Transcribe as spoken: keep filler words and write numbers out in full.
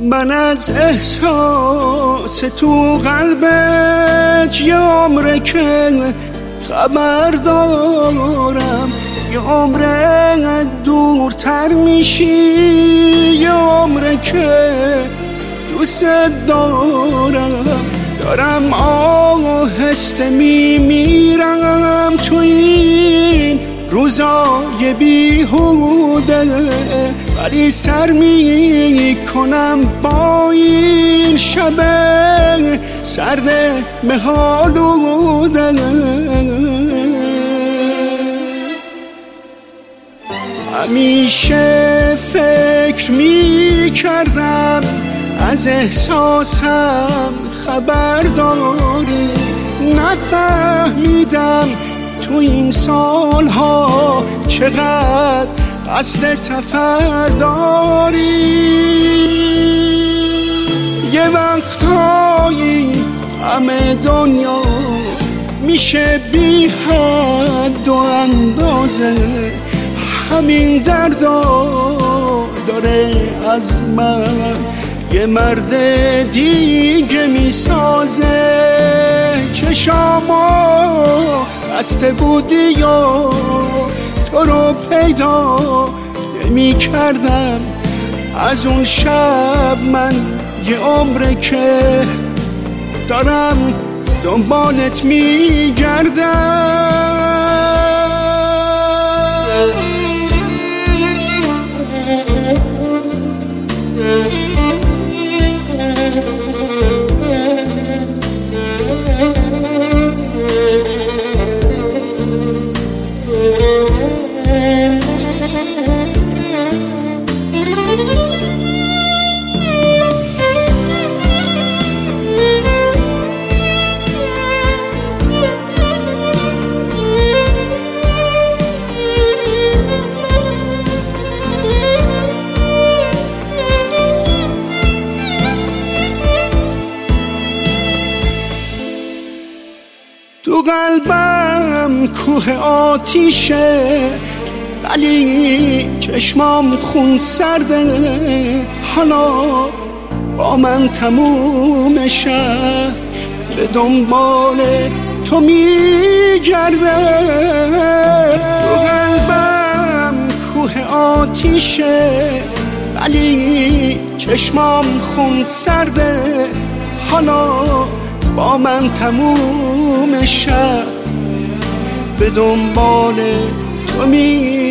من از احساس تو قلبت یه عمره که خبر دارم، یه عمره دورتر میشی، یه عمره که دوست دارم. دارم آهسته میمیرم تو این روزای بیهوده، ولی سر میکنم با این شب سرد مه‌آلوده. همیشه فکر میکردم از احساسم خبر داری، نفهمیدم تو این سالها چقدر قصد سفر داری. یه وقتایی همه دنیا میشه بی حد و اندازه، همین دردا داره از من یه مرد دیگه میسازه. چشاما بسته بودی و تو رو پیدا نمی کردم. از اون شب من یه عمره که دارم دنبالت میگردم. تو قلبم کوه آتیشه، ولی چشمام خون سرده. حالا با من تموم شهر به دنبال تو میگرده. تو قلبم کوه آتیشه، ولی چشمام خون سرده. حالا با من تموم شب به دنبال تو می